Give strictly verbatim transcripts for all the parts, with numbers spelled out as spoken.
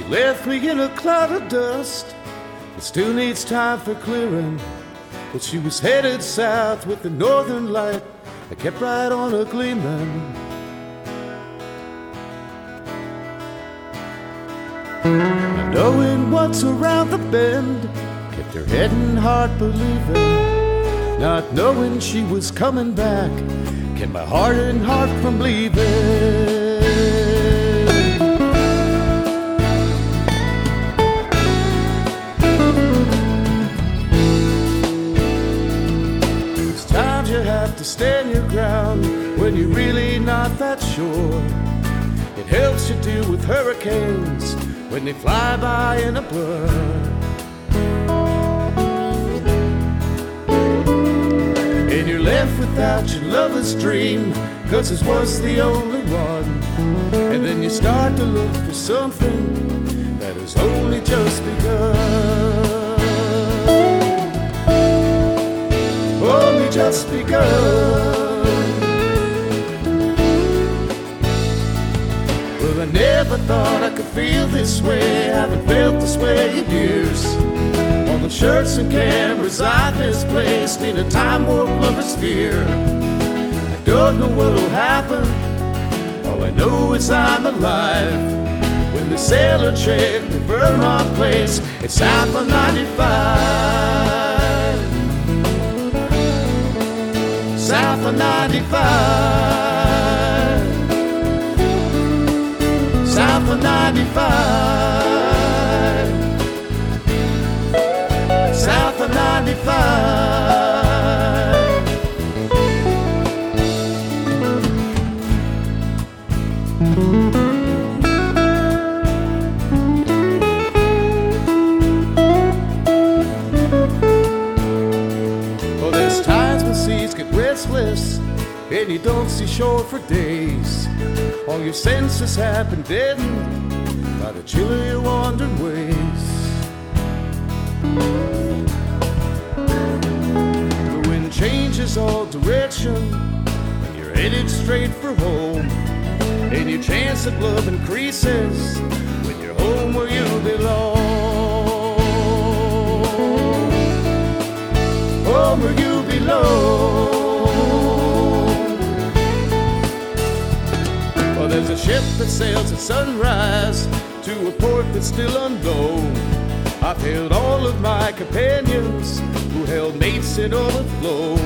left me in a cloud of dust. It still needs time for clearing. But she was headed south with the northern light that kept right on her gleaming. And knowing what's around the bend kept her head and heart believing. Not knowing she was coming back kept my heart and heart from leaving. To stand your ground when you're really not that sure. It helps you deal with hurricanes when they fly by in a blur. And you're left without your lover's dream, 'cause his was the only one. And then you start to look for something that has only just begun. Only just begun. Well, I never thought I could feel this way. I haven't felt this way in years. All the shirts and cameras I've misplaced in a time warp lover's fear. I don't know what'll happen. All I know is I'm alive. When the sailor checked the Vermont place, it's south of ninety-five. South of ninety-five. South of ninety-five. South of ninety-five. Oh, there's times when seas get restless and you don't see shore for days. All your senses have been deadened by the chill of your wandering ways. The wind changes all direction and you're headed straight for home. And your chance at love increases when you're home where you belong. Home where you belong. Well, there's a ship that sails at sunrise to a port that's still unknown. I've held all of my companions who held mates in overflow.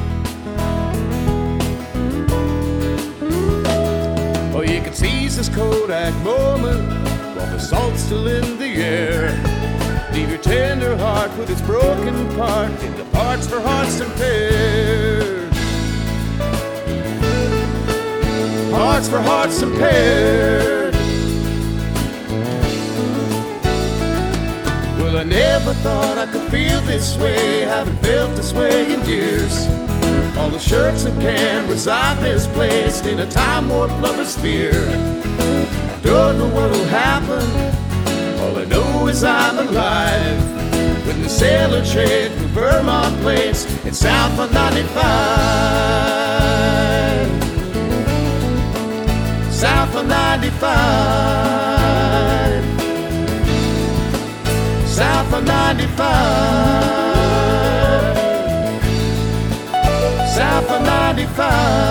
Oh, you can seize this Kodak moment while the salt's still in the air. Leave your tender heart with its broken part into parts for hearts impaired. Hearts for hearts impaired. Well, I never thought I could feel this way. Haven't felt this way in years. All the shirts and cameras I've misplaced in a time warp lover's fear. I don't know what'll happen. All I know is I'm alive. When the sailor checked the Vermont place, it's south of ninety-five. South of ninety-five. South of ninety-five. South of ninety-five.